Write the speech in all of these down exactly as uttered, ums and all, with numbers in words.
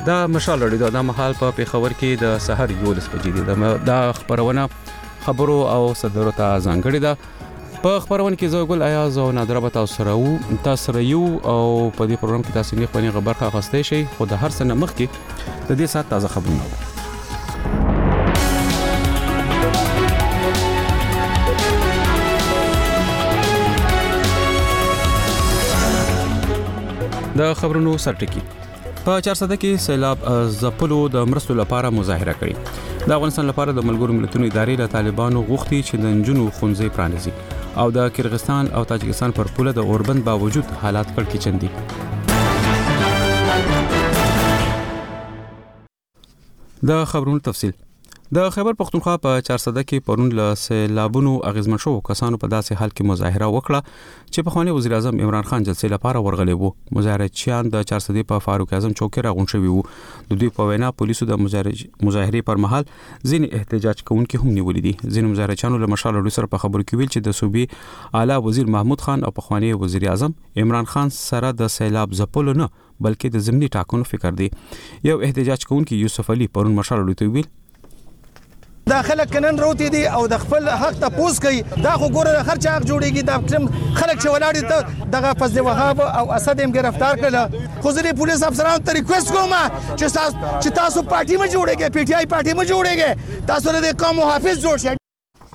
دا مشال لري دا مهال په پیښور کې د سحر یولس بجې دی دا خبرونه خبرو او صدرو ته ځانګړي ده په خبرونه کې زه ګل ایاز او نادر به تاسو سره وو تاسو سره یو او په دې پروګرام کې تاسو نه خپلې خبر خاصه شي خو د هر سنه مخ کې د دې سات تازه خبرونه د خبرونو سرټکی په چارسده کې سیلاب زپلو د مرستو لپاره مظاهره کړې د افغانستان لپاره د ملګرو ملتونو ادارې له طالبانو غوښتي چې د نجونو ښوونځي پرانیزي او د کرغستان او تاجکستان پر پوله د اوربند باوجود حالات کړکېچن دي. د خبرونو تفصیل د خیبر پختونخوا په چارسده کې پرون له سیلابونو اغیزمن شو کسانو په داسې حال کې مظاهره وکړه چې په خوانی وزیر اعظم عمران خان جلسې لپاره ورغلي وو. مظاهرچیان د چارسده په فاروق اعظم چوک کې راغون شوي وو. د دوی په وینا پولیسو د مظاهرې پر مهال ځینې احتجاج کوونکي هم نیولې دي. ځینې مظاهرچیانو له مشال لوی سره په خبرو کې ویل چې د صوبې اعلی وزیر محمود خان او په خوانی وزیر اعظم عمران خان سره د سیلاب ځپلو نه بلکې د ضمني ټاکنو فکر دی. یو احتجاج کوونکی یوسف علي پرون مشال لوی ته ویل داخله کنن روتی دي او د خپل حق ته پوس کوي دا خو ګوره هر چا حق جوړيږي دا خلک چې ولاړ دي دغه فضل وهاب او اسد هم گرفتار کړل خو زه پولیس افسرانو ته ریکوست کوم چې تاسو چې تاسو پارټي ما جوړیږئ پی ټی آی پارټي ما جوړیږئ تاسو د قوم محافظ جوړ شئ.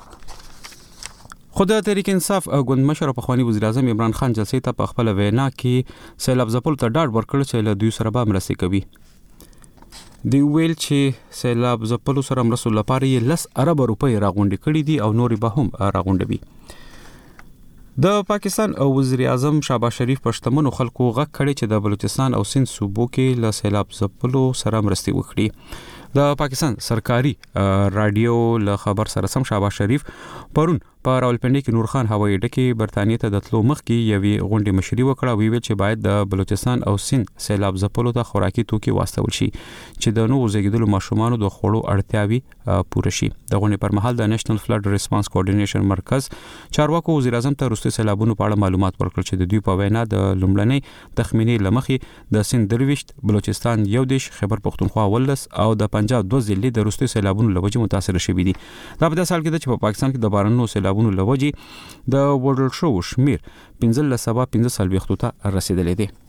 خود تحریک انصاف ګوند مشر په خوانی وزیر اعظم عمران خان جلسې ته په خپل وینا کې سیلاب ځپل ته ډاډ ورکړ چې له دوی سره به مرسته کوي. دی ویل چې سیلاب ځپلو سره مرستو لپاره یې لس ارب روپۍ راغونډې کړې دي او نورې به هم راغونډوي. د پاکستان او وزیر اعظم شهباز شریف پښتمنو خلکو غږ کړي چې د بلوچستان او سند صوبو کې له سیلاب ځپلو سره مرستې وکړي. د پاکستان سرکاري رادیو له خبر سره سم شهباز شریف پرون په راولپنډي کې نور خان هوایي ډکه برتانیې ته د تلو مخ کې یوې غونډې مشري وکړه وی ویل چې باید د بلوچستان او سند سیلاب ځپلو ته خوراکي توکي واستول شي چې د نوو زیږیدلو ماشومانو د خوړو اړتیاوي پوره شي. د غونډې پر مهال د نېشنل فلډ ریسپانس کوارډینیشن مرکز چارواکو وزیر اعظم ته وروستي سیلابونو په اړه معلومات ورکړل چې د دوی په وینا د لومړنۍ تخمینې لمخې د سند درويشت بلوچستان یو دیش خیبر پختونخوا ولس او د پنجاب دوه ضلع د وروستي سیلابونو لوجه متاثر شوي دي. دا په داسې حال کې ده چې په پاکستان کې د بارانونو سیلابونو لوجه د وړل شو شمیر پنځه لسبا پنځه سلويختو ته رسیدلې دي.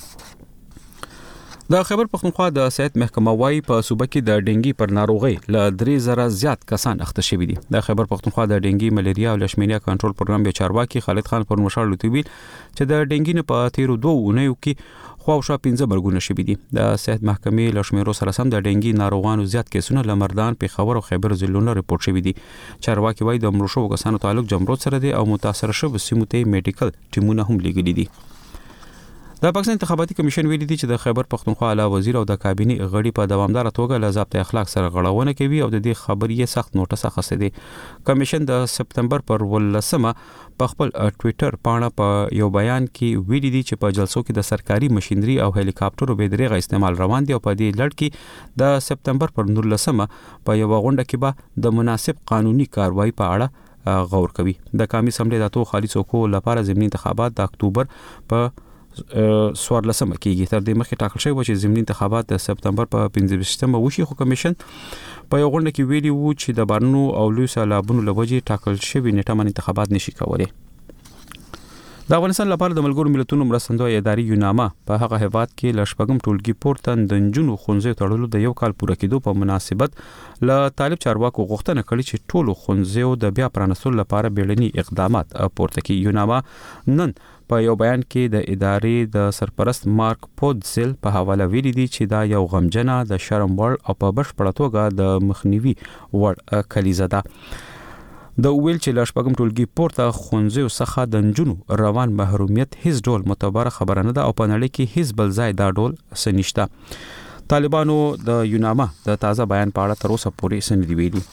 د خیبر پختونخوا د صحت محکمه وايي په صوبه کې د ډنګي پر ناروغي ل درې زره زیات کسان اخته شوي دي. د خیبر پختونخوا د ډنګي ملیریا او لشمینیا کنټرول پروګرام به چارواکي خالد خان پر مشال لوتویل چې د ډنګي نه په تیرو دوه اونیو کې خواوشا پنځه مرګونه شوي دي. د صحت محکمې لشمیرو سره سم د ډنګي ناروغانو زیات کیسونه لمردان پیښور او خیبر ضلعونو ریپورت شوي دي. چارواکي وايي د مړو شو کسانو تعلق جمرود سره دي او متاثر شوو سیمو ته میډیکل ټیمونه هم لګیلي دي. د پاکستان انتخاباتي کمیشن ویلي دي چې د خیبر پختونخوا اعلی وزیر او د کابینه غړي په دوامدار توګه له ضابطه اخلاق سره غړاونه کوي او د دې خبرې سخت نوټس اخیسته دي. کمیشن د سپتمبر پر ولسمه په خپل ټوئیټر پاڼه په یو بیان کې ویلي دي چې په جلسو کې د سرکاري ماشينري او هلیکاپټرو به درېغه استعمال روان دي او په دې لړ کې د سپتمبر پر نولسمه په یو غونډه کې به د مناسب قانوني کاروایی په اړه غور کوي. د قومي اسمبلی د تو خالي څوکو لپاره ضمني انتخابات د اکتوبر په سوار لسمه کېږي. تر دې مخکې ټاکل شوی و چې ضمني انتخابات د سپتمبر په پنځه ویشتمه وشي خو کمیشن په یو غونډه کې ویلي وو چې د بارنو او لوی سیلابونو له وجې ټاکل شوی نیټه باندې انتخابات نشي کولای. د افغانستان لپاره د ملګرو ملتونو مرستندوی اداري یونامه په هغه هیواد کې لشپګم ټولګي پورته د نجونو ښوونځي تړلو د یو کال پوره کېدو په مناسبت ل طالب چارواکو غوښتنه کړې چې ټولو ښوونځیو د بیا پرانستلو لپاره بیړني اقدامات پورته کړي. یونامه نن په یو بیان کې د ادارې د سرپرست مارک پودزل په حواله ویلي دي چې دا یو غمجنه د شرم وړ او په بشپړه توګه د مخنیوي وړ کلیزه ده. د ویل چې لشپګم ټولګي پورته خونځو څخه د نجونو روان محرومیت هیڅ ډول معتبره خبره نه ده او په نړۍ کې هیڅ بل ځای دا ډول سنشته. طالبانو د یونامه د تازه بیان په اړه تر اوسه پورې سندې ویلي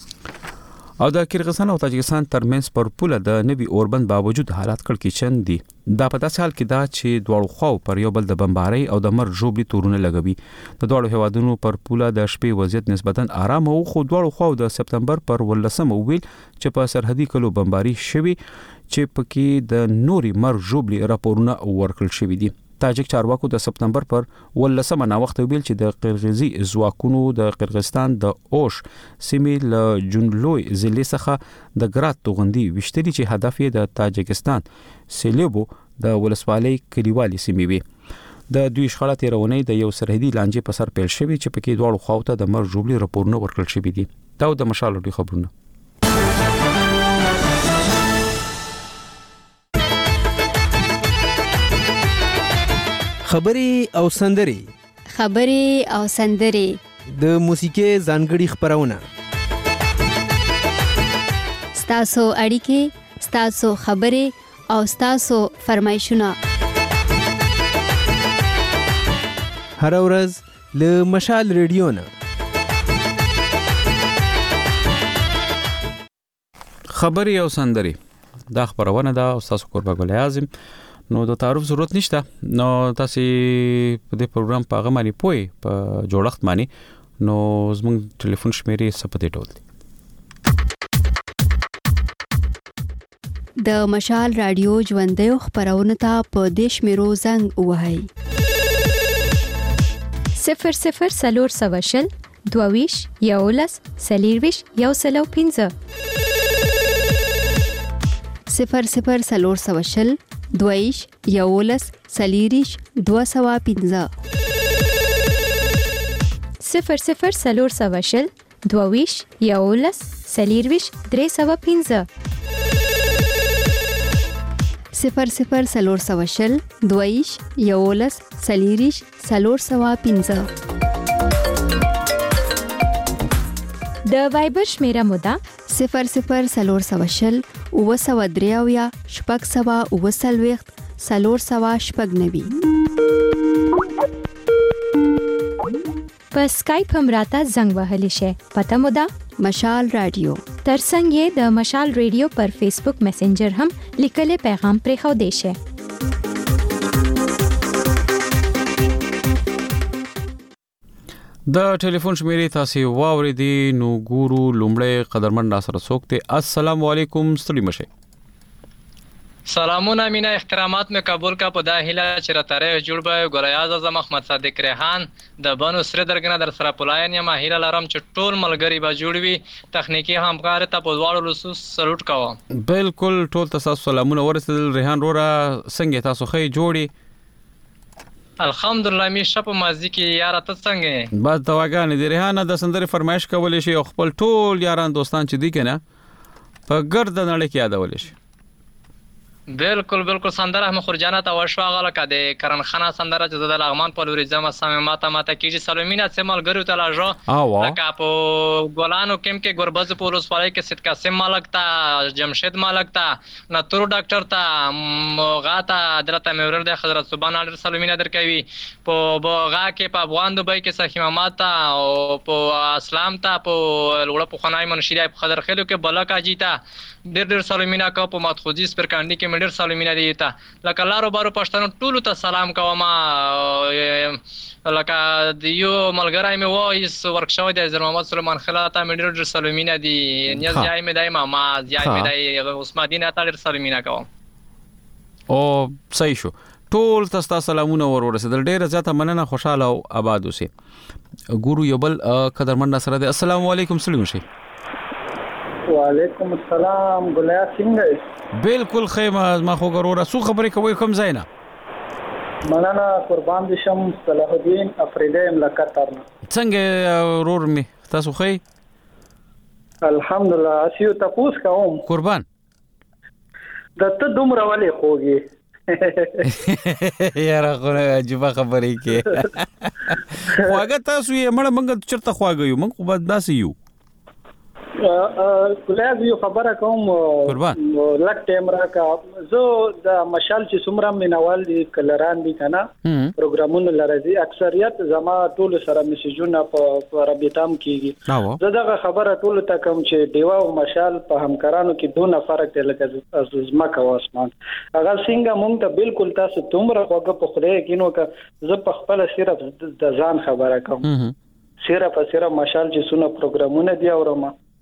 او د کرغستان او تاجکستان ترمنځ پر پوله د نوي اوربند باوجود حالات کړکېچن دي. دا په داسې حال کې دا چې دواړو خواو پر یو بل د بمبارۍ او د مر ژوبلي تورونه لګوي. د دواړو هیوادونو پر پوله د شپې وضعیت نسبتا آرام او خو دواړو خواو د سپتمبر پر ولسمه ویل چې په سرحدي کلو بمباري شوي چې پکې د نوري مر ژوبلي راپورونه ورکړل شوي دي. تاجک چارواکو د سپتمبر پر ولسمه نا وخت ویل چې د قرغیزي ځواکونو د قرغیزستان د اوش سیمې له جنلوي ضلع څخه د ګرات توغندي وشتري چې هدف یې د تاجکستان سیلیبو د ولسوالۍ کلیوالي سیمې وي. د دوی شخړه تیرونې د یو سرحدي لانجې په سر پیل شوی چې پکې دواړو خواوو ته د مر جوړلي راپورونه ورکړل شوی دي. دا د مشال ډي خبرونه. خبري او سندري خبري او سندري د موسیقي ځانګړي خبرونه ستاسو اړیکې ستاسو خبري او ستاسو فرمایشونه هر ورځ له مشال ریډیو نه خبري او سندري دا خبرونه ده او تاسو قربا ګل اعظم نو د تعارف ضرورت نشته. نو تاسو په دې پروګرام په هغه باندې پوي په جوړښت باندې نو زموږ ټلیفون شمیرې سپته ټول دي. د مشال رادیو ژوندۍ خبرونه ته په دیش میرو زنګ وهاي صفر صفر سلور سواشل دوویش یولس سلیرویش یو سلو پینځه صفر صفر سلور سواشل دویش یولس سلیریش دو سوا پینځه صفر صفر سلور سواشل دوویش یولس سلیرویش درې سوا پینځه صفر صفر سلور سواشل دویش یولس سلیریش سلور سوا پینځه د وایبر شمیره مودا صفر صفر سلور سواشل او سوا دریاویا شپږ سوا او سلويخت سلور سوا شپږ نوي. په سکایپ هم راته زنګ وهلی شي. پته مودا مشال رادیو ترڅنګ یې د مشال رادیو پر فیسبوک میسنجر هم لیکلي پیغام پرې خو دی شي. د ټلیفون شمیرې تاسو واوریدي نو ګورو لومړی قدرمن ناصر سوکته. السلام علیکم ستړي مشه. سلامونه مینا احترامات مې قبول کا په داخله چې را تاریخ جوړ به ګوریاز اعظم احمد صادق ریحان د بنو سره درګنه در سره پلاین یم هیله لرم چې ټول ملګری به جوړوي تخنیکی همکار ته په دواړو لسوس سلوټ کوم. بالکل ټول تاسو سلامونه ورسېدل. ریحان رورا څنګه تاسو خې جوړي؟ الحمدلله می شپ مازی کې یار ته څنګه بس دواګانې دی. ریحان د سندره فرمایش کولې شي او خپل ټول یاران دوستان چې دی کنه په ګرد نړۍ کې یادول شي. بالکل بالکل سندره هم خورجانه ته وشواغه لکه د کرن خانه سندره چې د لغمان په لوري زما سماته ماته کیږي سلومینا سمال ګرو ته لاجو لکه په ګولانو کم کې ګوربز پولیس پالای کې سید قاسم مالک ته جمشید مالک ته ناتور ډاکټر ته غاته درته مورل د حضرت سبحان الله سلومینا درکوي په بوغا کې په افغان دوبای کې صحیح ماته او په اسلام ته په لوړ په خنای منشي په خضر خلو کې بلکا جیتا ډېر ډېر سلومینا کو په ماتخوزي سپر کاندي کې مډر سلومینا دی ته لکه لارو بارو پښتنو ټولو ته سلام کوم. لکه دیو ملګری مې وایس ورکشاو د حضرت محمد سليمان خلاته مډر ډېر سلومینا دی نیاز جای مې دای ما جای مې دای عثمان دین ته ډېر سلومینا کوم. او صحیح شو. ټول تاسو سلامونه ور ورسېدل. ډېر زیاته مننه. خوشاله او آباد اوسئ. ګورو یو بل قدرمن سره دی. السلام علیکم سلیم شي. وعلیکم السلام ګلیا څنګه؟ بالکل خیمه ما خو ګورو سو خبرې کوي کوم ځای نه مننه قربان دي شم. صلاح الدین افریدی ملکتر څنګه ورور می تاسو خی؟ الحمدلله. اسیو تاسو کوم قربان د ته دومره ولې خوږي یاره خو عجیب خبرې کې خواږه تاسو یې مړه منګ چرته خواږه یو منګ خو بس داسې یو کله یو خبره کوم لک ټیم راکا زه د مشال چې څومره مینوال دي کلران دي کنه پروګرامونه لري اکثریت زما ټول سره میسجونه په رابطام کیږي. زه دغه خبره ټول ته کوم چې دیوا او مشال په همکارانو کې دونه فرق دی لکه زما او اسمان. هغه څنګه مونږ ته بالکل تاسو تومره وګه په خله کینو که زه په خپل صرف د ځان خبره کوم. صرف صرف مشال چې څونه پروګرامونه دی اورم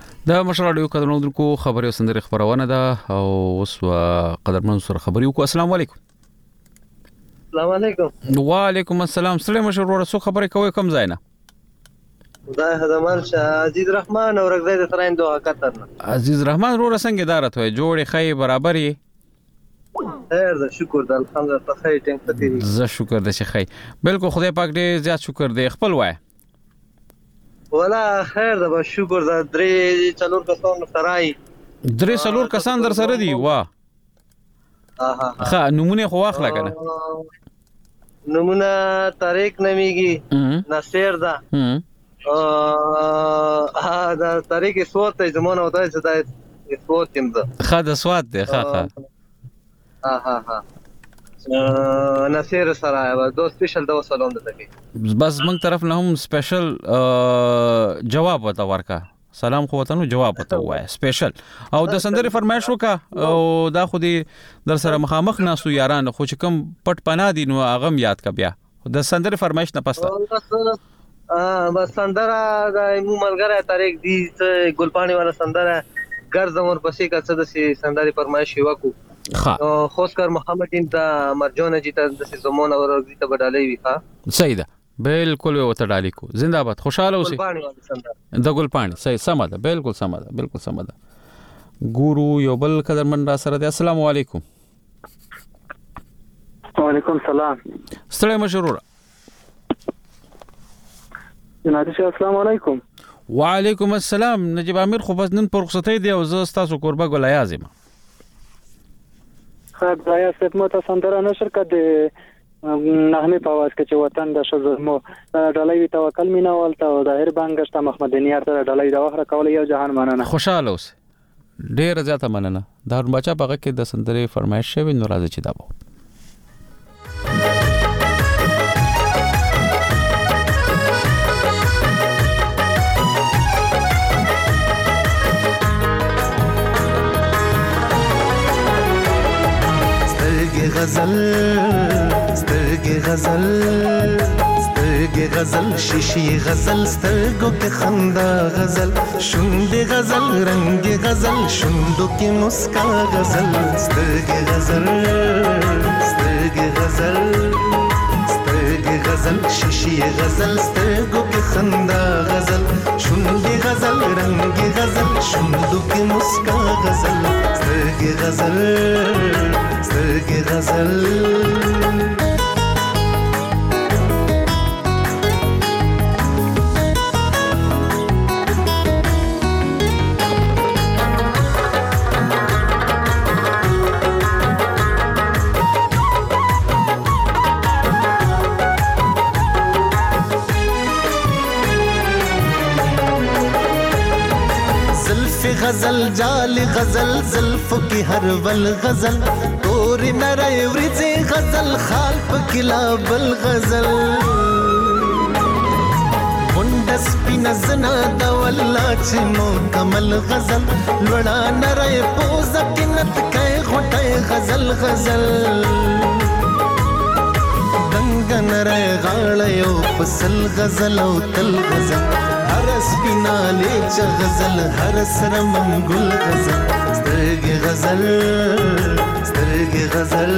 دا مشر رادیو قدرمنو کو خبري سندري خبرونه ده او اوس قدرمن سره خبري کو. السلام علیکم. السلام علیکم. وعلیکم السلام. سلام مشر ورو سو خبري کوي کم ځای نه. خدای خدمت شه. عزیز رحمان اور رغزه ترين دوه قطر نه. عزیز رحمان ورو څنګه ادارت وي جوړې خی برابرې. خیر ده شکر ده الحمدلله ته خیر ټینګ پتی. زه شکر ده چې خی. بالکل خدای پاک دې زیات شکر دې خپل وای. ولا خیر ده به شکر ده درې څلور کسان سره درې څلور کسان در سره دي وا. اها ها نمونه خو واخلا کنه. نمونه طارق نمیږي ناصر ده. اه دا طریق صوت زمونه وته چې دا صوت تم ده خا د صوت ده خا خا ها ها ها نصير سره دو سپیشل دو سلام ده کی بس موږ طرف نه هم سپیشل جواب وته ورکا سلام خو وته نو جواب وته وای سپیشل او د سندري فرمایش وکا او دا خو دې در سره مخامخ ناسو یاران خو چې کوم پټ پنا دي نو اغم یاد کا بیا د سندري فرمایش نه پسته اه بس سندره د مو ملګری طارق دی ګلپانی والا سندره ګرځم ور پسې کا څه د سندري فرمایش وکړو ها خوشکر محمد انت مرجون جی ته د زمون اور د ته بدالې وی ها صحیح ده بالکل وته ډالې کو زنده‌باد خوشاله اوسئ د ګلپانی صحیح سم ده بالکل سم ده بالکل سم ده ګورو یو بل قدرمن را سره ده. السلام علیکم. وعلیکم السلام. ستړی مشرور جناب السلام علیکم. وعلیکم السلام. نجیب امیر خو بس نن پر رخصتۍ دی او زه تاسو قربا ګل یازم. خا دایا خدمت سندره نشر کده نحمه پاواز کې چې وطن د شزمو ډلای توکل مینا ولته او د هر بانګشت محمد نیار ته ډلای د وخره کول یو جهان مننه. خوشاله اوس ډیر زیاته مننه. دا بچا پغه کې د سندره فرمایش شوی نو راځي چې دا وو. غزل سترګې غزل سترګې غزل شیشي غزل سترګو کې خندا غزل شونډې غزل رنگ غزل شونډو کې مسکا غزل سترګې غزل سترګې غزل سترګې غزل شیشي غزل سترګو کې خندا غزل شونډې غزل رنگ غزل شونډو کې مسکا غزل سترګې غزل سترګې غزل غزل جال غزل زلف کی ہر ول غزل تور نرے ورځ غزل خال پکلا بل غزل وندس پینزنا د والله چې مو کمل غزل لوړا نرے پوز کینت کای غټه غزل غزل دنګ نرے غاړ یو پسل غزل او تل غزل هر سپینا لیچ غزل هر سر منګل غزل سترګې غزل سترګې غزل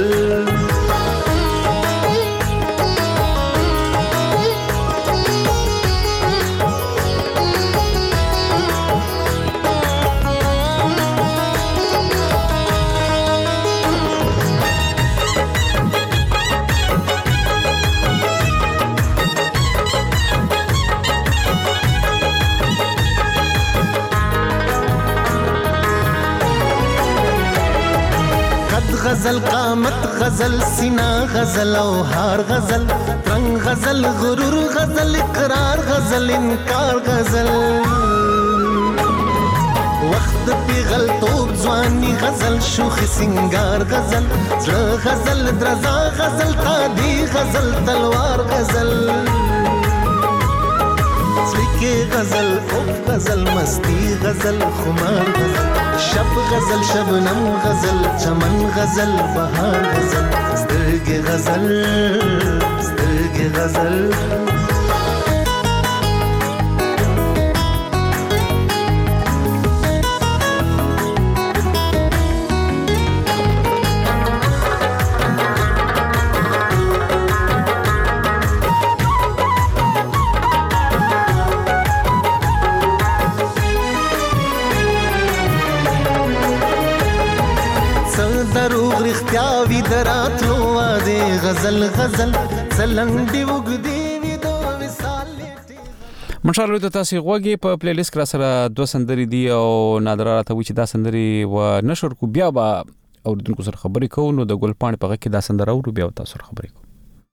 غزل قامت غزل سینا غزل او هار غزل رنگ غزل غرور غزل اقرار غزل انکار غزل وخت پیغل توب ځواني غزل شوخ سنگار غزل زړه غزل درزا غزل تادي غزل تلوار غزل سلیکه غزل او غزل مستی غزل خمار غزل شب غزل شبنم غزل چمن غزل بهار غزل سترګې غزل سترګې غزل دروغ رښتیا وي دراتلو واده غزل غزل څلنډې وګدي وي دو وصال منشاله د تاسو غوږی په پلی لیست کې سره دوه سندري دي او نادر راته وی چې دا سندري و نشر کو بیا با اوردونکو سره خبرې کوو نو د ګل پاڼې په غږ کې دا سندره اورو بیا تاسو سره خبرې کوو.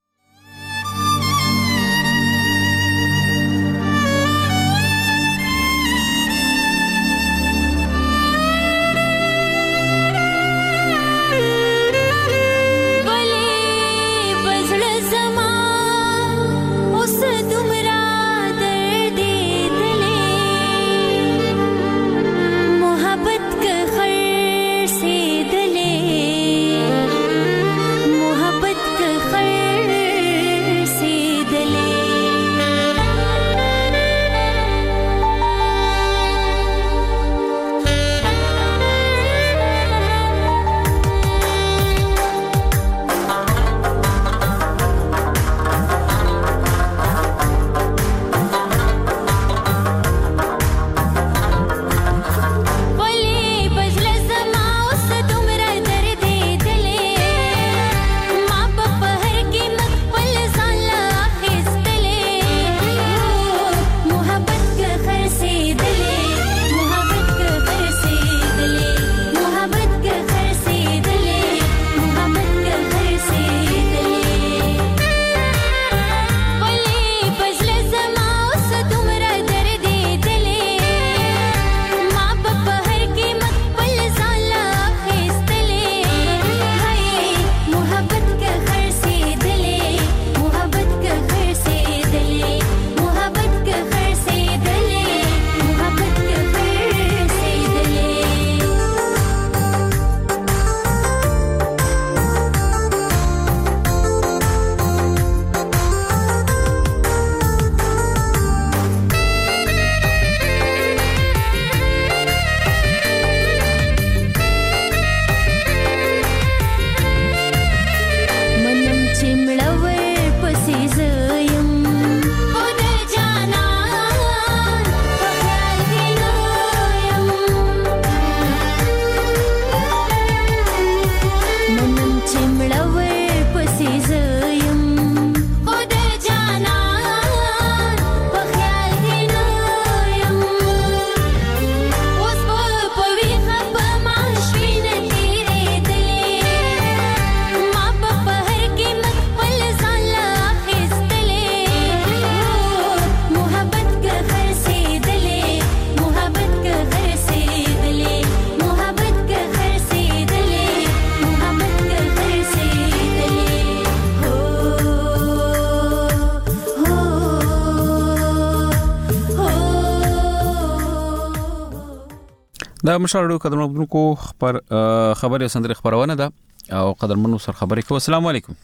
دا مشاهده قدرمنونکو خبر خبري سندري خبرونه ده او قدرمنو سره خبرې کوو. السلام علیکم.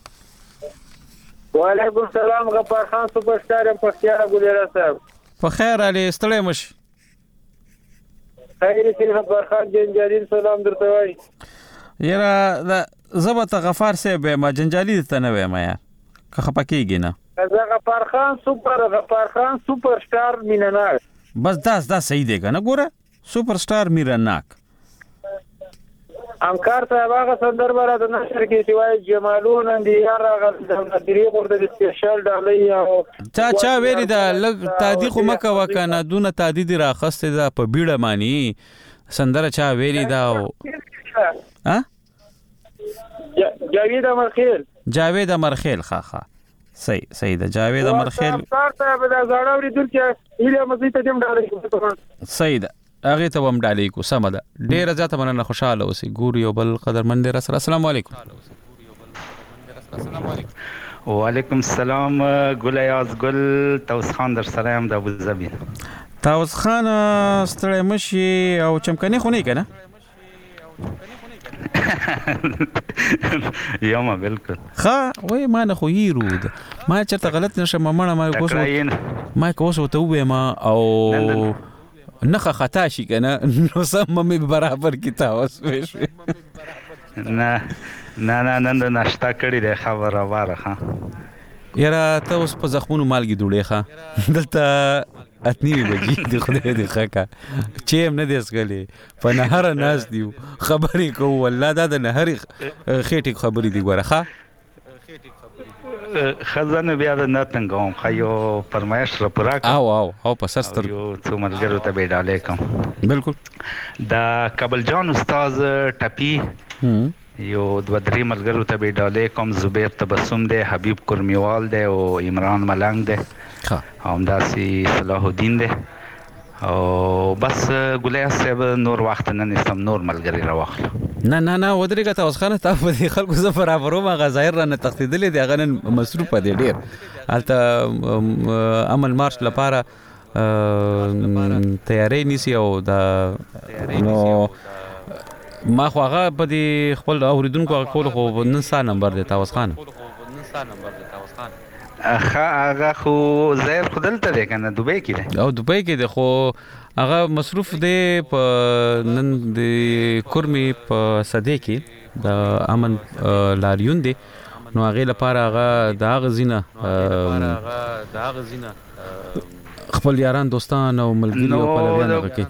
وعلیکم السلام. غفار خان سپر سٹار پختیار ګلرا صاحب. په خیر علي ستړی مش. خیر سي غفار خان جنجالي سلام درته وای. یرا دا زبط غفار صاحب ما جنجالي ته نه وایم یا. که خپکیږي نه. زه غفار خان سپر غفار خان سپر سٹار میننار. بس دا دا صحیح دی کنه ګوره. سپر سٹار میرناک امکار صاحب هغه سندربه را د نشر کې سوای جمالون اندي یار هغه د طریق ورته سپیشل ډالۍ او چا چا ویری دا لګ تادی خو مکه وکنه دونه تادی دی راخسته دا په بیړه مانی سندره چا ویری دا ها جاوید امرخیل جاوید امرخیل خا خا صحیح صحیح ده جاوید امرخیل امکار صاحب دا زړاوري دل کې اله مزید ته دم ډالۍ صحیح ده هغه ته هم ډالۍ کو سم ده ډیر زیاته مننه خوشاله اوسې ګوري او بل قدرمند سره. السلام علیکم. وعلیکم السلام. ګل یاز ګل توس خان در سره ام د ابوظبي. توس خان ستړی مشي او چمکني خو نه کنه یوما بالکل ها وای ما نه خو یرود ما چرته غلط نشه ما مړه ما کوس ما کوس ته و ما او نخه خطا شي کنه نو سم مې برابر کیتا اوس وښ نه نه نه نن ناشتا کړی دی خبره واره ها یاره ته اوس په زخمونو مالګي دوړې ښه دلته اتنی بجې د خدای دې خکا چې هم نه دې اسګلې په نهر ناس دیو خبرې کوو والله دا د نهر خېټې خبرې دی ګوره ښه خزانه بیا د ناتنګوم خایو فرمایش را پورا او او او په سستر یو څو ملګرو ته به ډالې کوم بالکل دا کابل جان استاد ټپی یو دوه درې ملګرو ته به ډالې کوم زبیر تبسم دی حبیب کرمیوال دی او عمران ملنګ دی ها همداسې صلاح الدین دی او بس ګلیا صاحب نور وخت نه نستم نور ملګری راوخله نه نه نه ودرېګه تاسو خانه تاسو د خلکو زفر افروم غزایر رانه تخدیدلې دی غنن مصروف دی ډیر الته عمل مارش لپاره تیاری نیسی او دا نو ما خو هغه په دې خپل اوریدونکو کول خو نن سا نمبر دی تاسو خانه هغه خو زیر خدلته دی کنه دوبۍ کې دی او دوبۍ کې دی خو هغه مصروف دی په نن د کورمي په صدې کې د امن لاریون دی نو هغه لپاره هغه د غزینه د غزینه خپل یاران دوستان او ملګری او پلویان غکې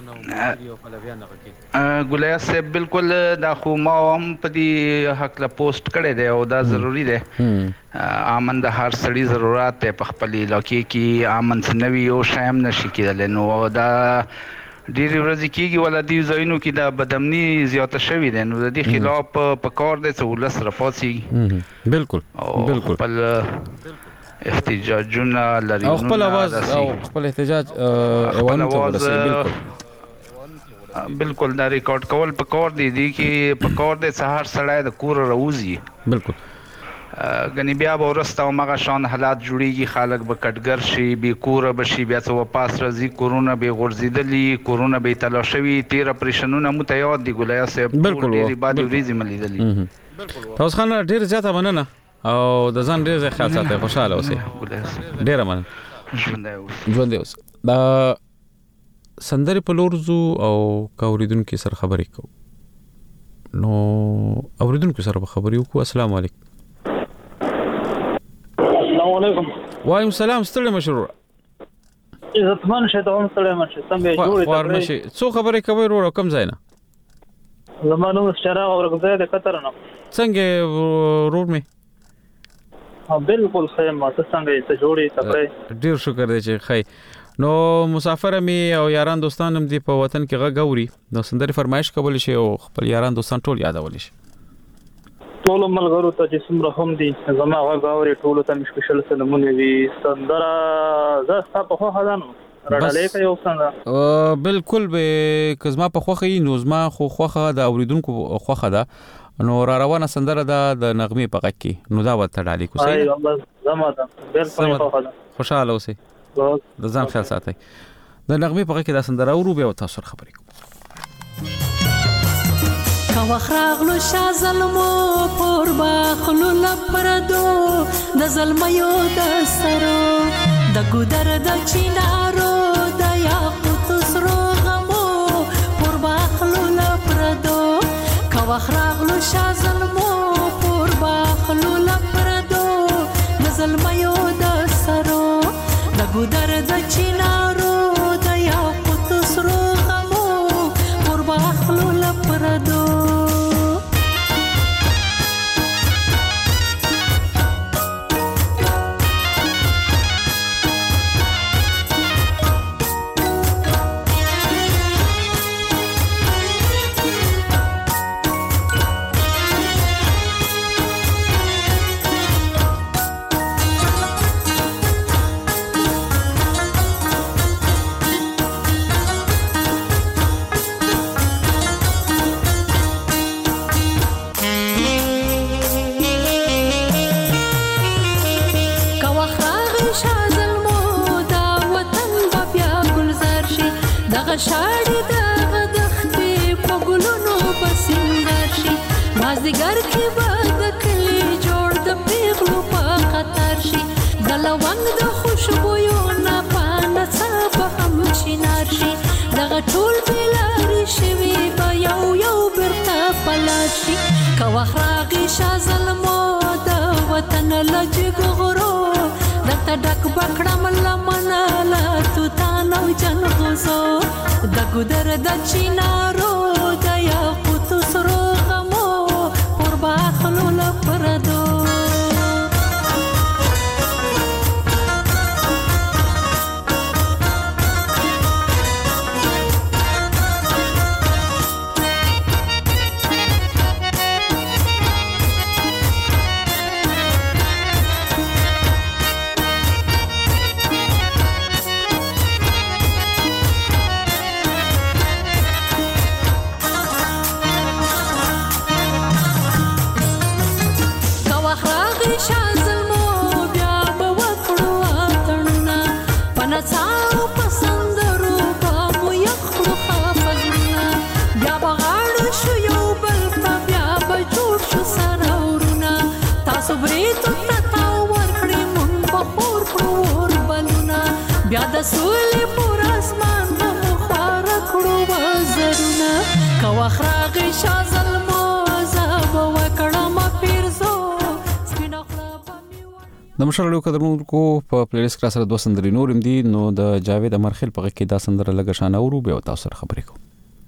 ګلیا صاحب بالکل دا خو ما هم په دې حق لا پوسټ کړی دی او دا ضروری دی امن د هر سړي ضرورت ته په خپل علاقې کې امن سنوي او شایم نشي کېدل نو دا ډېری ورځې کېږي ولا دی زینو کې دا بدامني زیاته شوې ده نو د دې خلاف په کار دی چې ولس راپاسي بالکل بالکل خپل احتجاجونه لري او خپل आवाज او خپل احتجاج ایوانو ته ورسېږي بالکل بالکل دا ریکارډ کول په کار دی دی کې په کار دی سهار سړی د کور راوځي بالکل غنی بیا ورسته او مغه شان حالات جوړیږي خلک به کټګر شي به کور به شي بیا څو پاس راځي کورونا به غورځیدلی کورونا به تلاشوي تیر اپریشنونه متیاد دی ګولیا صاحب بالکل ډیری بعد ورېځي ملیدلی تاسو خان ډیر زیاته مننه او د ځان ډیر خیال ساتئ خوشاله اوسئ ډیر مننه ژوند اوس دا سندرې په لورزو او کاوریدونکو سره خبرې کوو نو اوریدونکو سره خبرې وکړو السلام علیکم السلام علیکم وعلیکم السلام ستړي مشرور عزتمن شه ته هم ستړي مشه څنګه جوړې خبر نشي څو خبرې کوي ورو کم ځای نه زمانو شراغ ورغځه د قطر نه څنګه رور می ها بالکل خیر ما څنګه ته جوړې تکړه ډیر شکر دی چې خی نو مسافر می او یاران دوستان هم دی په وطن کې غغوري نو سندري فرمایش کول شي او خپل یاران دوستان ټول یادول شي ټول ملګرو ته چې څومره هم دي زما غغوري ټول ته مشکل سلامونه وي سندرا زستا په خو هدانو راډلې کوي او څنګه بالکل به کزما په خوخه نو زما خو خوخه د اوریدونکو خوخه ده نو را روانه سندره ده د نغمه په غږ کې نو دا وته ډالې کو سي زما ده بالکل خوخه ده خوشاله اوسئ د ځان خیال ساتئ د نغمه په غږ کې دا سندره ورو به تاسو خبرې کوم کا وخراغلو شا ظلمو پر باخلو لپردو د ظلميو د سرو د ګودر د چینارو د یاقوت سرو غمو پر باخلو لپردو کا وخراغلو شا ظلمو پر باخلو لپردو د ظلميو د سرو د ګودر د چینارو د یاقوت سرو غمو پر باخلو لپردو شاړې د دختې په ګلونو بسنګر شي مازدیګر کې به د کلي جوړ د پیغلو په خطر شي د لونګ د خوشبویو نه پانه څه به هم چینار شي دغه ټول بېلارې شوي به یو یو بیرته پلار شي که وخت راغی شا ظلمو د وطن له جګ غرو درته ډک به کړم لمنه له توتا جن غزو د ګدر د چینارو د یاقوت سرو غمو قربا خلو لپردو بیا د سولې پر اسمان مو خوار کړو وزرونه کو اخراغ شازل مو زاب وکړم پیرزو سپینا خراب د مشرلو قدرونکو په پلیلیست کې سره دوه سندري نورم دي نو د جاوید امرخیل په کې دا سندره لګه شان اورو به تاسو سره خبرې کوم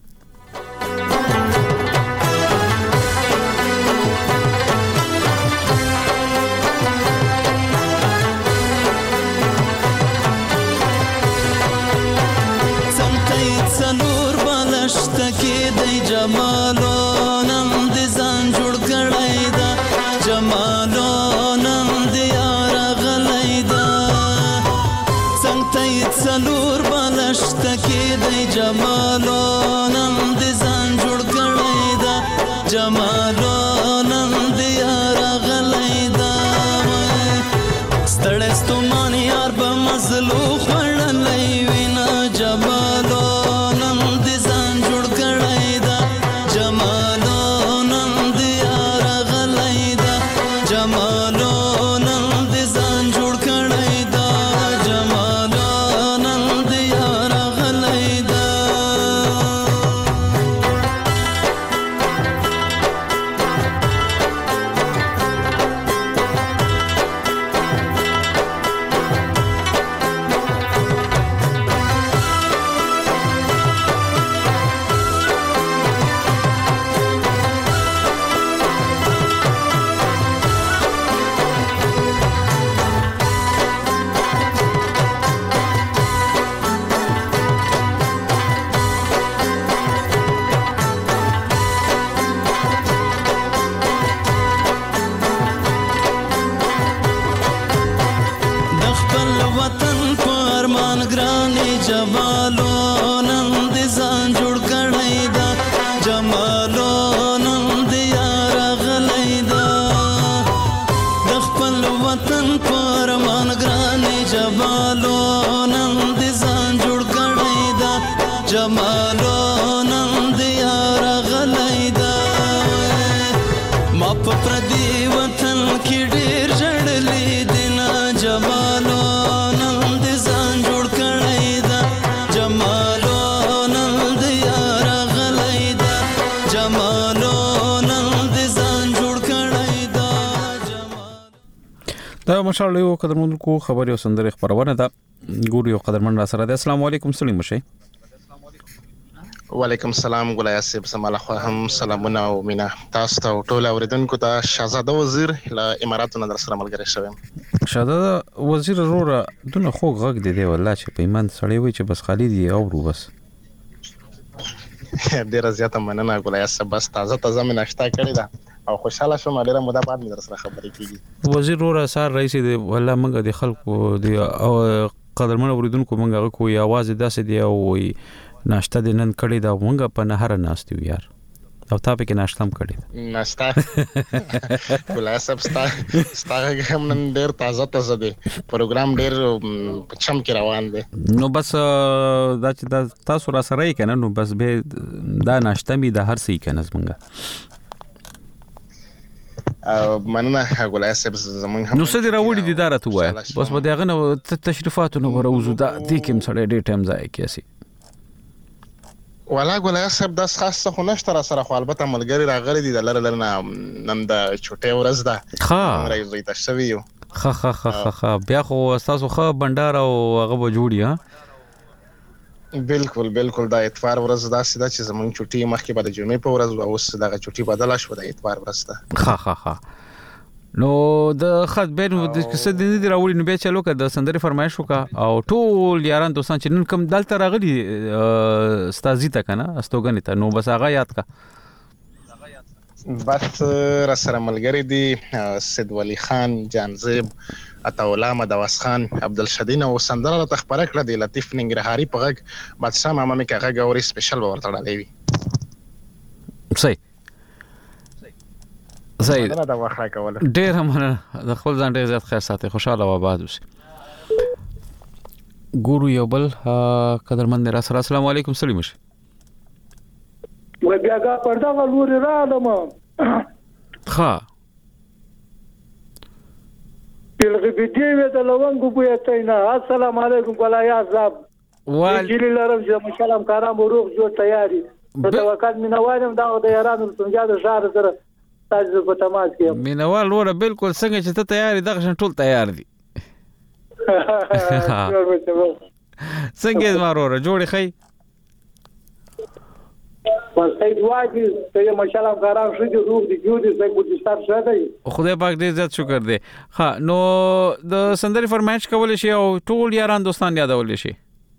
جمالو نم دې ځان جوړ کړی دا جمالو نم دې یار غلی دا څنګه ته څلور بالشت کې دی جمالو نم دې ځان جوړ کړی دا جمالو نم دې یار غلی دا ستړی ستومان یار به مزلو خوړلی وینا جمالو مشالو قدرمنونکو خبر یو سندره خبرونه ده ګور یو قدرمن را سره ده السلام علیکم سلیم مشه وعلیکم السلام ګلای اسب سماله خو هم سلامونه او مینا تاسو ته ټول اوریدونکو ته شاهزاده وزیر له اماراتو نه سره ملګری شوم شاهزاده وزیر وروره دونه خو غږ دی دی والله چې پیمن سړی وي چې بس خالی دی اورو بس ډیر زیاته مننه ګلای اسب بس تازه تازه مې ناشته کړې ده او خوشاله شوم ډیره موده بعد مې سره خبرې کیږي وزیر وروره سار رئیس دی والله موږ د خلکو دی او قدرمن اوریدونکو موږ کوی आवाज داسې دی او ناشته د نن کړې دا موږ په نهر ناشته یار او تا په کې ناشته هم کړې ناشته ګلای اسب ستا ستا هم نن ډیر تازه تازه دی پروګرام ډیر چم کې روان دی نو بس دا چې تاسو را سره یې کنه نو بس به دا ناشته می د هر څه کنه زمونږه مننه ګلای صاحب زمون هم نو څه دی راوړي دي دارته وای بس په دغه نو تشریفاتونه وروزو دا د کوم سره ډېر ټایم ځای کیسي ولا ګلای صاحب د خاصه خو نشته را سره خو البته ملګری راغلي دي د لره لره نن د چټه ورځ ده ها راځي تاسو یو خ خ خ خ بیا خو تاسو خو بندر او هغه جوړی ها بالکل بالکل دا اتوار ورځ دا سیده چې زمونږ چټي مخکې به د جمعې په ورځ او اوس دغه چټي بدله شوه د اتوار ورځ ته. ها ها ها نو د خط بین د څه د دې راوړي نو به چلو که د سندري فرمایش وکا او ټول یاران دوستان چې نن کوم دلته راغلي استازي ته کنه استوګنې ته نو بس هغه یاد کا. بس را سره ملګری دي سید ولی خان جانزیب عطاالله مدوس خان عبدالشدین او سندره را تخبره کړه د لطیف ننګرهاري په غږ بادشاه ماما مې کاغه غوري سپیشل به ورته ډالۍ وي. صحیح صحیح دا د واخره کوله ډېر مننه د خپل ځان ډېر زیات خیر ساتي خوشاله و آباد اوسئ. ګورو یو بل قدرمن را سره السلام علیکم سلیم شي و بیاګه پردا غلوري را علم ها پیلغه بيدی و د لونګو په تینا السلام علیکم ولا یا صاحب وال جلی لرم چې مشالم کارام روغ جوړ تیاری د توکل مینوالم دا د یارانو څنګه د شهر سره تاسو په تماس کې مینوال وره بالکل څنګه چې ته تیاری دغه شن ټول تیار دي څنګه زما وره جوړی خی پس ای دواجی ته ماشاءالله کارام شو دي روح دي جو دي زګ بوتي ستاسو شته خدای پاک دې عزت شکر دې. ها نو د سندري فرمایش کول شي او ټول یاران دوستان یادول شي.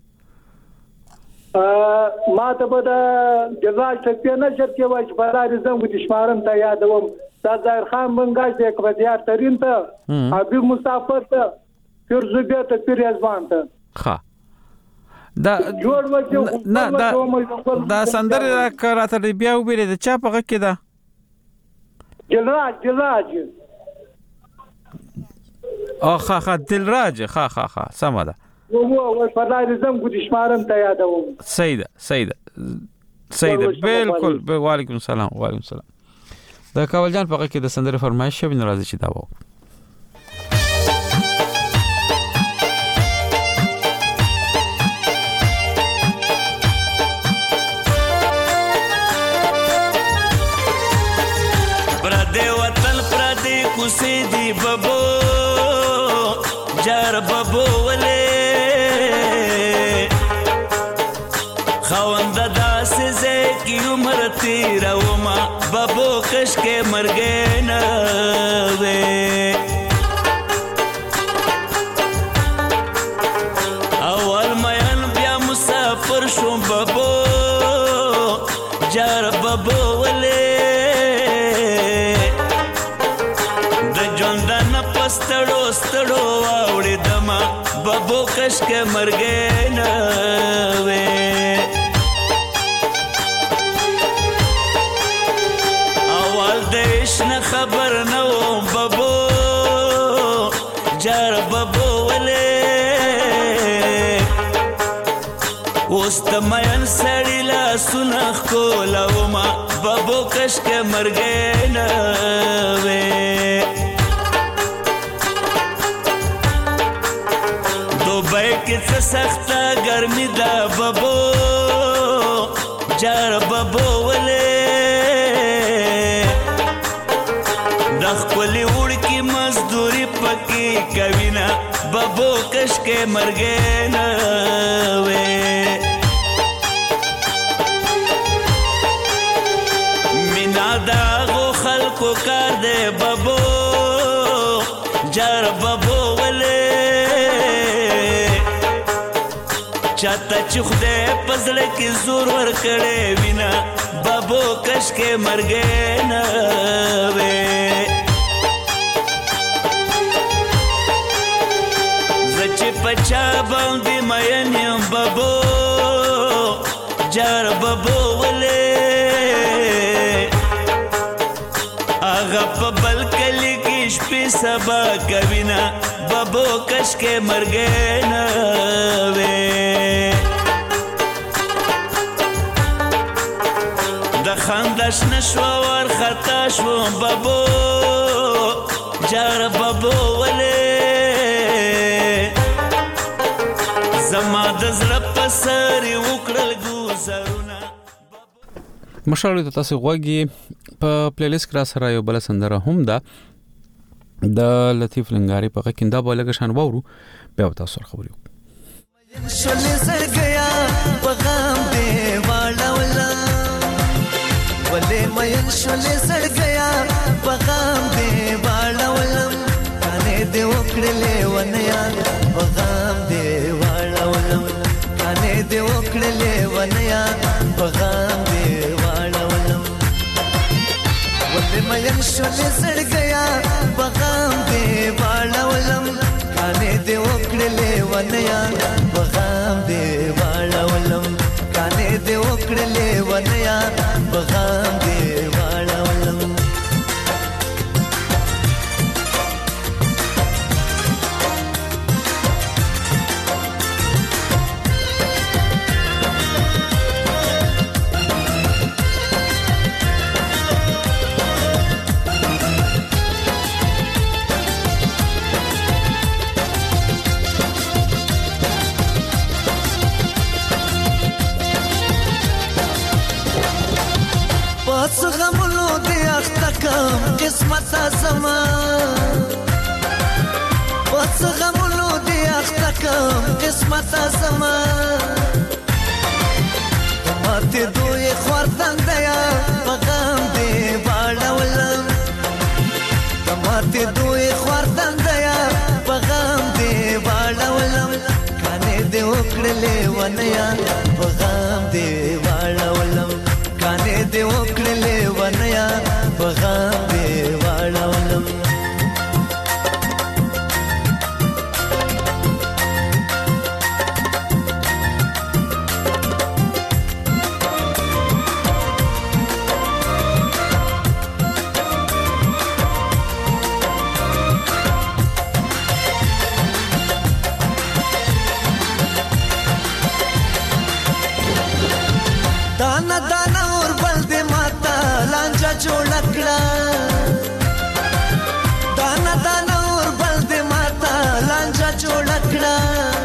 ما ته به د جزاج څخه نه شرط کې وای چې بلاري زنګ بوتي شمارم ته یادوم دا ظاهر خان منګاج دې کبدیار ترين ته حبیب مسافر ته فرزبه ته پیرزبان ته ها دا نه دا دا سندره راته بیا وبېره د چا په غږ کې ده دلراج دلراج او ها ها دلراج ها ها ها سم ده و و فلاري زم کو د شمارم ته یادوم. صحیح ده صحیح ده صحیح ده بالکل. وعلیکم السلام وعلیکم السلام. دا کاول جان په غږ کې د سندره فرمایش شوی ناراضي چې دا و سيدي بابو جار بابو ولي خوند داس زكي عمر تيرا وما بابو کشکے مرګینا وې اول مېن بیا مسافر شوم بابو جار بابو ولي ستړو ستړو واوړې دما بابو کشکې مرګینا وې اول دیش نه خبر نو بابو جار بابو ولې اوس د مېن سړی لا سنخ کولاوما بابو کشکې مرګینا وې کې څه سخته ګرمي ده بابو جار بابو ولې د خپلې وړکې مزدوري پکې کوي نه بابو کشکې مرګینا وې مینا د هغو خلکو کار دی بابو جار بابو ولې چاته چې خدای پزړه کې زور ور کړې وینا بابو کشکې مرګینا وې زچ پچا باندې مېنم بابو جار بابو ولې هغه په بل کلی کې شپې سبا کوینا بابو کشکې مرګینا وې خندش نشو ور خطا شو بابو جار بابو ولې زما د زړه په سر وکړل ګوزرونه. مشالو ته تاسو غوږی په پلی لیست کرا سره یو بل سندره هم ده د لطیف لنګاری په کې دا بلګه شان وورو بیا تاسو خبرو شولې سر گیا پیغام دې والا ولا ولې مې شولې سر گیا پیغام دې والا ولا کانه دې وکړلې ونیا پیغام دې والا ولا کانه دې وکړلې ونیا پیغام دې والا ولا ولې مې شولې سر گیا پیغام دې والا ولا کانه دې وکړلې ونیا پیغام دې والا ولم کانه دې وکړلې ونیا پیغام دې والا ولم پس غملو دې اختکم قسمت زما پس غملو دې اختکم قسمت زما ماته دوی خوردن دیا پیغام دې والا ولم ماته دوی خوردن دیا پیغام دې والا ولم کانه دې وکړلې ونیا پیغام دې والا ولم کانه دې وکړلې ونیا پیغام دې والا ولم دانا دانا اور بل دې ماتا لانجا جوړ کړه دانا دانا اور بل دې ماتا لانجا جوړ کړه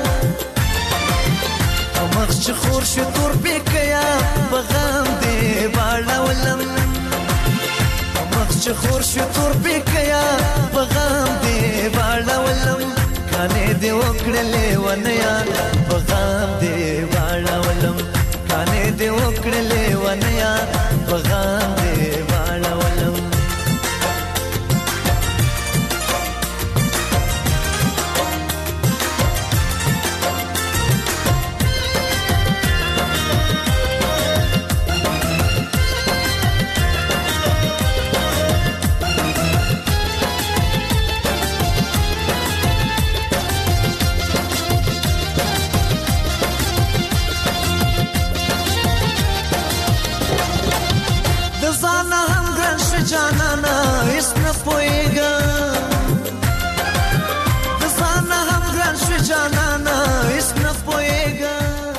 مخ چې خور شو تور پکیا پیغام دې والا ولم مخ چې خور شو تور پکیا پیغام دې والا ولم کانه دې وکړلې ونیا پیغام دې والا ولم کانه دې وکړلې ونیا پیغام دې والا ولم جانانا اسم پويګا زانا هم ګران شو جانانا اسم پويګا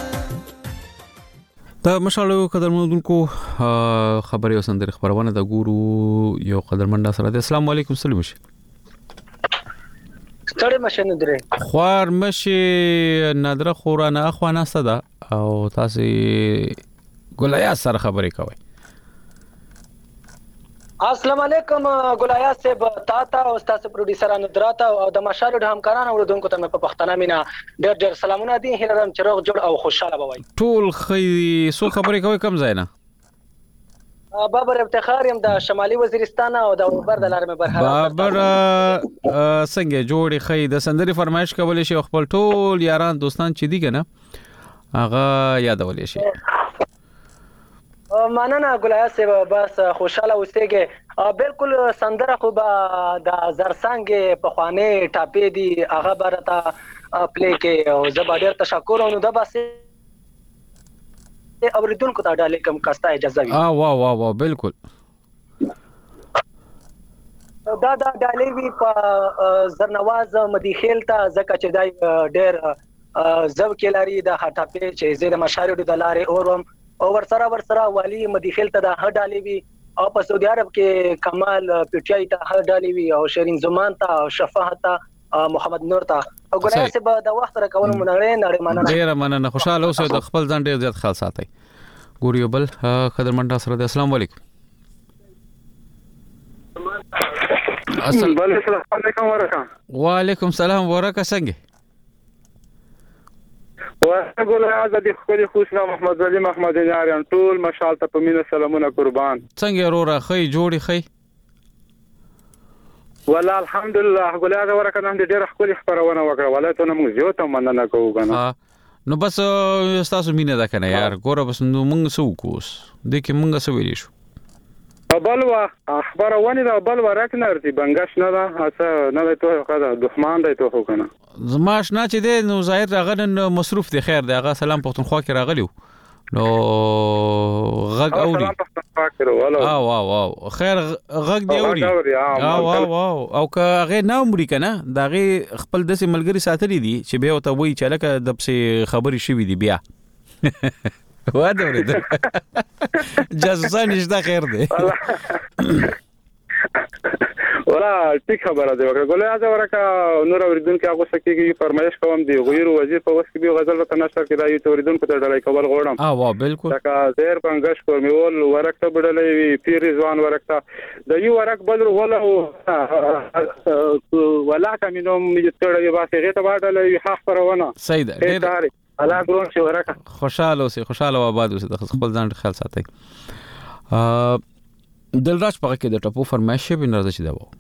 دا مشالو قدرمنونکو خبري او سندري خبرونه د ګورو یو قدرمنډا سره السلام علیکم سلام شي ستړي مشن درې خوار مشي نادره خورانه اخوانه صدا او تاسو ګولیا سره خبري کوي السلام علیکم ګولایا صاحب تاته او تاسو پروډوسر اندراته او د مشالو د همکارانو وروډونکو ته په پښتنه مینا ډېر ډېر سلامونه دي هیلرم چروغ جوړ او خوشاله بوي ټول خې سو خبرې کوي کم ځای نه بابر افتخار يم د شمالي وزیرستان او د اوربر د لارمه برحال بابر څنګه جوړې خې د سندري فرمایش کولې شي خپل ټول یاران دوستان چې دي کنه هغه یادولې شي مننه ګولایا صاحب بس خوشاله اوسېږي بالکل سندره خو به د زرسنګ په خوانه ټاپې دي هغه برته پلی کې او زبر تشکر او نو د باسه اوریدونکو ته ډالې کوم کاستا اجازه وي اه واه واه واه بالکل دا دا ډالې وی په زرنواز مدیخیل ته زکه چې دای ډېر زو کې لري د هټاپې چې زید مشارو د لارې اورم او ورسره ورسره والی مدیخیل ته د هډالې وی او په سعودي عرب کې کمال پټیای ته هډالې وی او شیرین زمان ته او شفاعت ته محمد نور ته او ګورای چې به د وخت راکول مونږ نه مننه ډیر مننه خوشاله اوسئ د خپل ځان ډیر زیات خیال ساتئ ګوريو بل قدرمنډا سره السلام علیکم السلام علیکم ورکه وعلیکم السلام ورکه څنګه ګل آزاد د خپل خوشنا محمد علي محمد یاران ټول مشال ته په مینه سلامونه قربان. څنګه وروره خې جوړي خې؟ والله الحمدلله ګل آزاد ورکه نن ډېر خپل خبرونه وکړه ولای ته موږ زیات مننه کوو کنه. نو بس تاسو مینه ده کنه یار ګوره بس نو موږ سو کوس د کې موږ سو ویلی شو. بلوا خبرونه دا بلوا راکنارتي بنګش نه دا اسه نه ته خدا دښمن دی ته خو کنه. زماش نه چې دی نو ظاهر راغنن مصروف دی خیر دی هغه سلام پښتونخوا کې راغلیو نو غږ اوري او او او خیر غږ دی اوري او او او که هغه نه عمرې کنه دا غي خپل دسه ملګری ساتلی دي چې به وته وای چې لکه د څه خبري شوی دی بیا واده ورته جاسوسان نشته خیر دی ولا ټیک خبره ده وکړه ګولې اځه ورکه نور اوریدونکو هغه سکیږي فرمایش کوم دی غیر وزیر په وسه کې غزل ته نشر کې راي اوریدونکو ته ډلای کول غوړم اه وا بالکل دا زیر بنګش کومیول ورکه بدلې پیر ځوان ورکه د یو ورک بدل ولا ولا کمنوم یتړې واسه غته باندې حق پرونه صحیح ده الله ګرون شي ورکه خوشاله اوسه خوشاله و آباد اوسه د خپل ځان خیال ساتي ا دلراج پغه کې د ټپو فرمایش به نرده چي دا و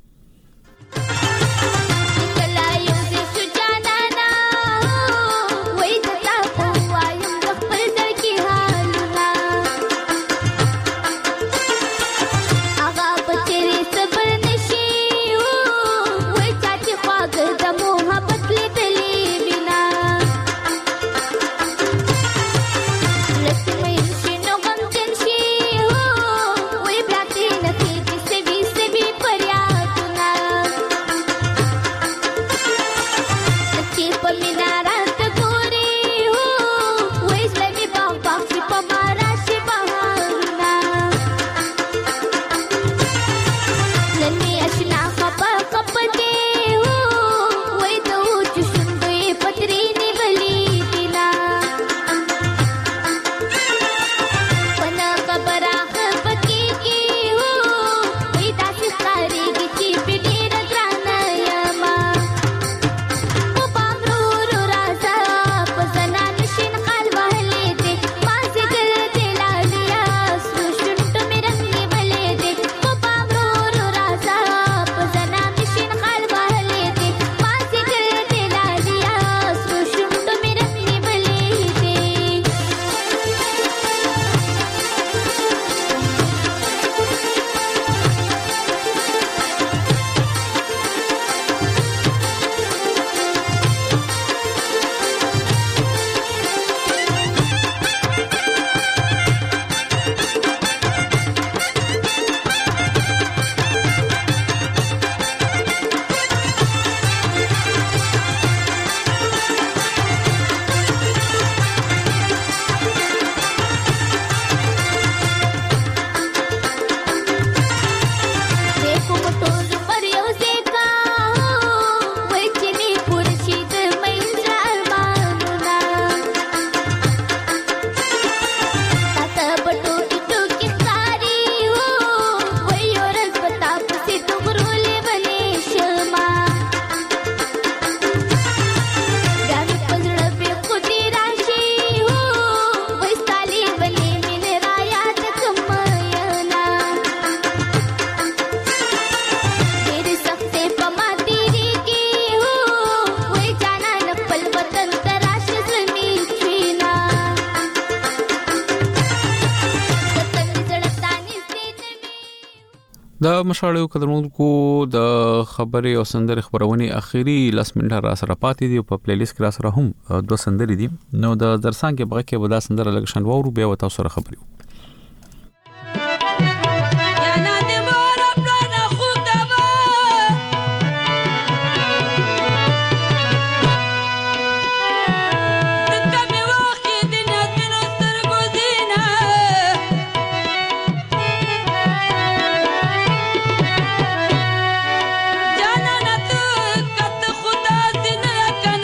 د مشاړو قدرونکو د خبري او سندري خبرونه اخیری لاس منټه را سره پاتې دي په پلی لیست کې را سره هم دوه سندري دي نو د درسان کې بغه کې ودا سندره لګ شنوورو بیا وتا سره خبري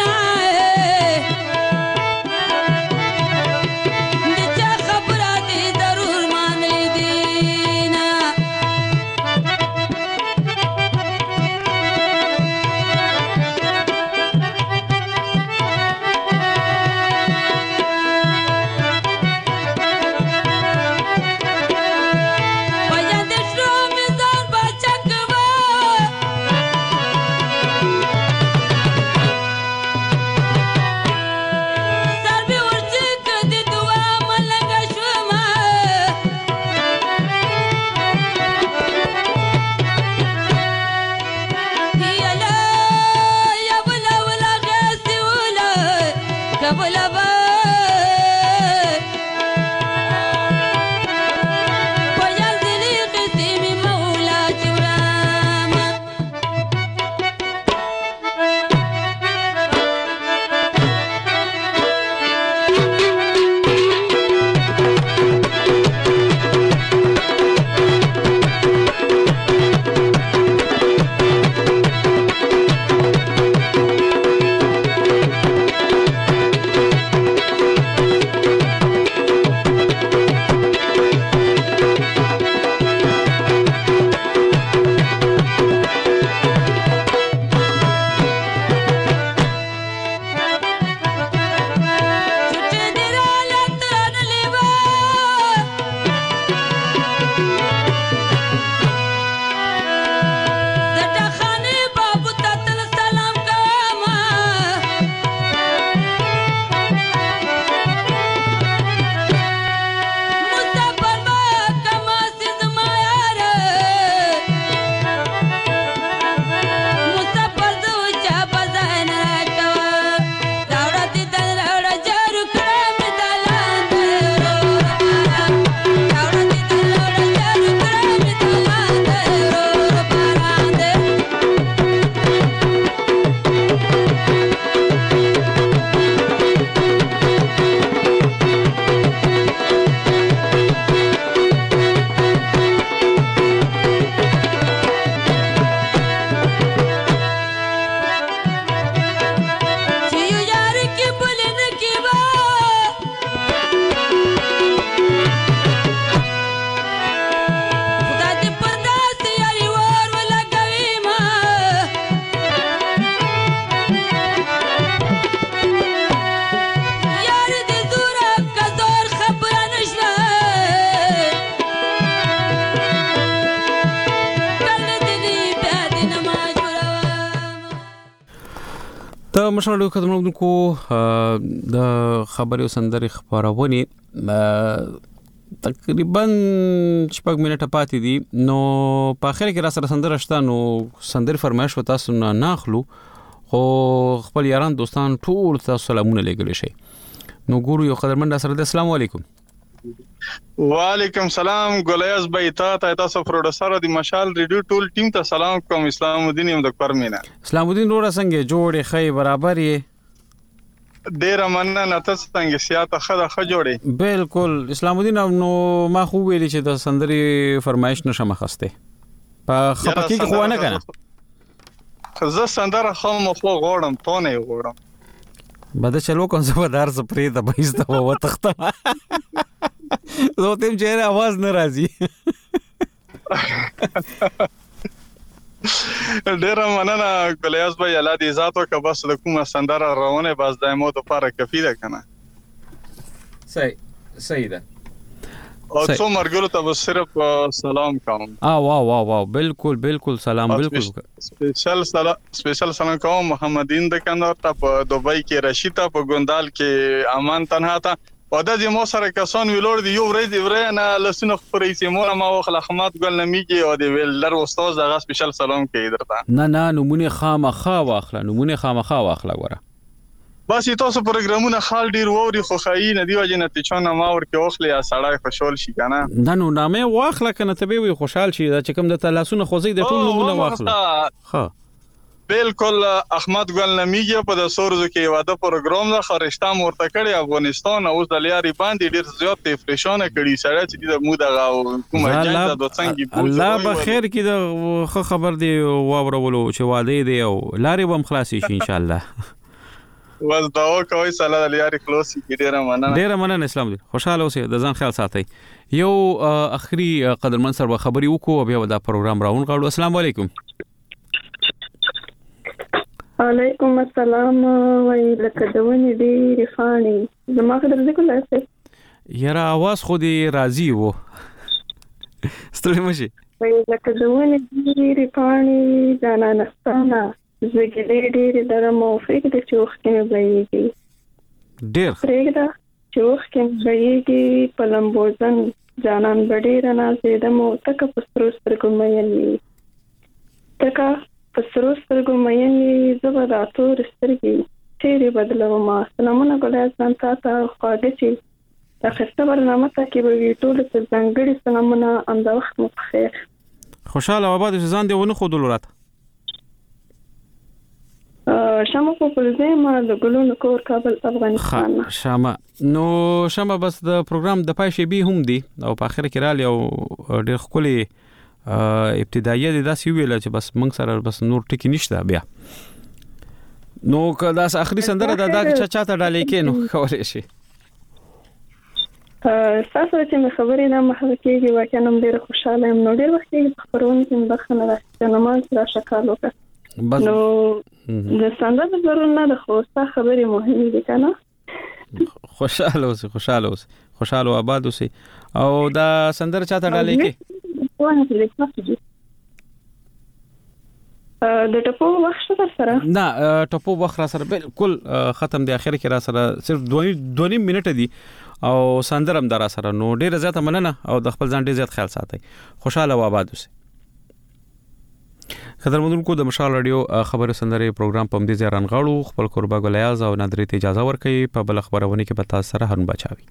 دې د مشرانو خدمتونکو د خبري سندري خبرونه تقریبا شپږ منټه پاتې دي نو په اخر کې را سره سندره شته نو سندري فرمایش وتا سن نه اخلو خو خپل یاران دوستان ټول تاسو سلامونه لګل شي نو ګورو یو قدرمن سره السلام علیکم وعلیکم سلام ګلیاس بای تا تاسو پروډوسر د مشال ریډیو ټول ټیم ته سلام کوم اسلام الدین یم د پرمینا اسلام الدین ور څنګه جوړې خې برابر یې ډیر مننه تاسو څنګه سیاته خدا خ جوړې بالکل اسلام الدین نو ما خو ویل چې د سندري فرمایش نشم خسته په خپکی کې خو نه کنه زه سندره خو مو خو غوړم ته نه غوړم بده چلو کوم زبردار سپری ته بهسته و تخته زه تم چې आवाज نه راځي ډیر مننه ګلیاس بھائی الله دې ذات او کبس د کومه سندره روانه باز دایمو د لپاره کفی ده کنه صحیح صحیح ده او څو مرګلو ته صرف سلام کوم اه واه واه واه بالکل بالکل سلام بالکل سپیشل سلام سپیشل سلام کوم محمدین د کندهار ته په دوبۍ کې رشیدا په ګوندال کې امان تنها ته او د دې مو سره کسان ویلور دی یو ورځ دی ورنه لسنه خبرې چې مور ما وخت خدمات ګل نمیږي او دی ویلر استاد دغه سپیشل سلام کوي درته نه نه نمونه خامخا واخله نمونه خامخا واخله غره بس تاسو پروګرامونه خال ډیر ووري خو خایي نه دی وجه نتیجه نه ما ور کې واخلې یا سړی خوشحال شي کنه نه نو نامه واخله کنه ته به خوشحال شي دا چې کوم د تلاسونه خوځي د ټول نمونه واخله ها بالکل احمد ګل نمیږي په د سورزو کې واده پروګرام نه خرشته مرته کړی افغانستان او د لیاري باندې ډیر زیات تفریشونه کړي سړی چې د موده کومه جنګ د څنګه الله بخیر کې د خبر دی واورولو چې واده دی او لاري بم خلاصي شي ان شاء الله واز داو کوي سلام لیاري خلاصي کې ډیر مننه ډیر مننه اسلام دې خوشاله اوسئ د ځان خیال ساتئ یو اخري قدرمن سره خبري وکړو بیا دا پروګرام راون غواړو السلام علیکم علیکم السلام وای لکه دونی دی رفانی زما خبر دې کوله څه یاره आवाज خو دې راضی وو ستړي مشي وای لکه دونی دی رفانی جانا نستانا زګلې ډېر درمو فکر د چوخ کې بېږي ډېر فرېګدا چوخ کې بېږي پلمبوزن جانان بډې رنا زیدمو تک پستروس پر کومېلی تک پسروس سترګو مېنې زبراتو رسترګي تیرې بدلو ما سلامونه ګلای ځان تا ته خواږه چې د خسته برنامه ته کې به ټول ته ځانګړي سلامونه اند وخت مو بخیر خوشاله آباد ځان دی ونه خو دلورات شمه په پلزما د ګلونو کور کابل افغانستان شمه نو شمه بس د پروګرام د پای شی به هم دی او په اخر کې را لیو ډېر خولي ابتدائیه د داسې ویل چې بس موږ سره بس نور ټکی نشته بیا نو که داس اخري سندره د داګه چا چاته ډالې کې نو خبرې شي تاسو چې مې خبرې نه محو کېږي واکه نم ډېر خوشاله یم نو ډېر وخت کې خبرونه کې مدخنه راځي نو ما سره شکل وکړ نو د سندره ضرور نه د خو څه خبرې مهمه دي کنه خوشاله اوسې خوشاله اوسې خوشاله آباد اوسې او دا سندره چاته ډالې کې وانه دې د ټپو وخت سره نه ټپو وخت را سره بالکل ختم دی اخر کې را سره صرف دوه دوه منټه دي او سندرم در سره نو ډیره زیاته مننه او د خپل ځان ډیر زیات خیال ساتي خوشاله و آباد اوسئ خدمتونکو د مشال رادیو خبرو سندري پروګرام په مدي زیران غاړو خپل قربا ګلیاز او نادري ته اجازه ورکړي په بل خبرونه کې به تاسو سره هرن بچاوي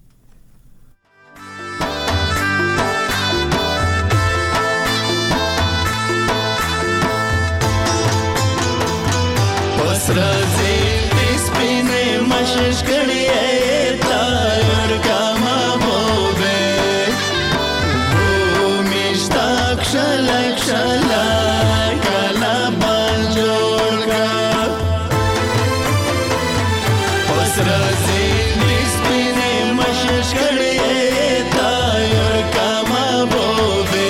Srazi dispine mashish kadiye tayar kama bobe Bhumishtak shalak shalak kala banjolka Srazi dispine mashish kadiye tayar kama bobe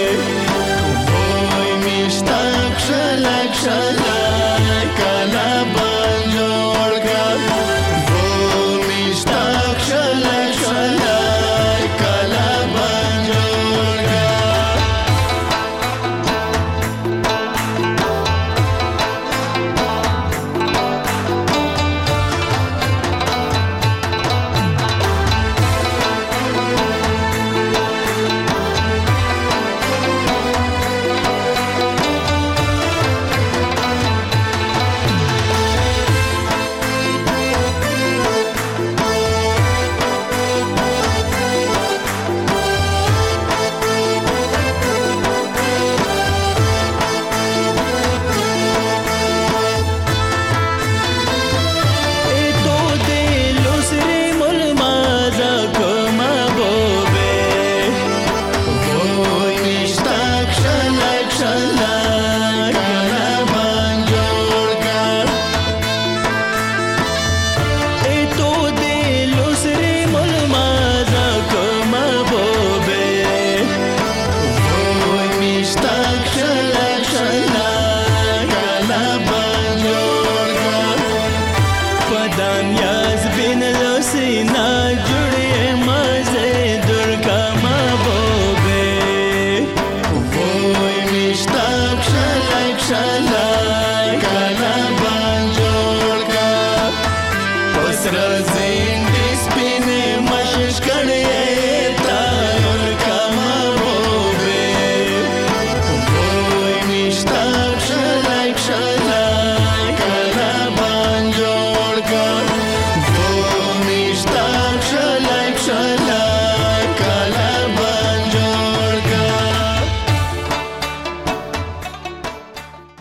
Bhumishtak shalak shalak شلا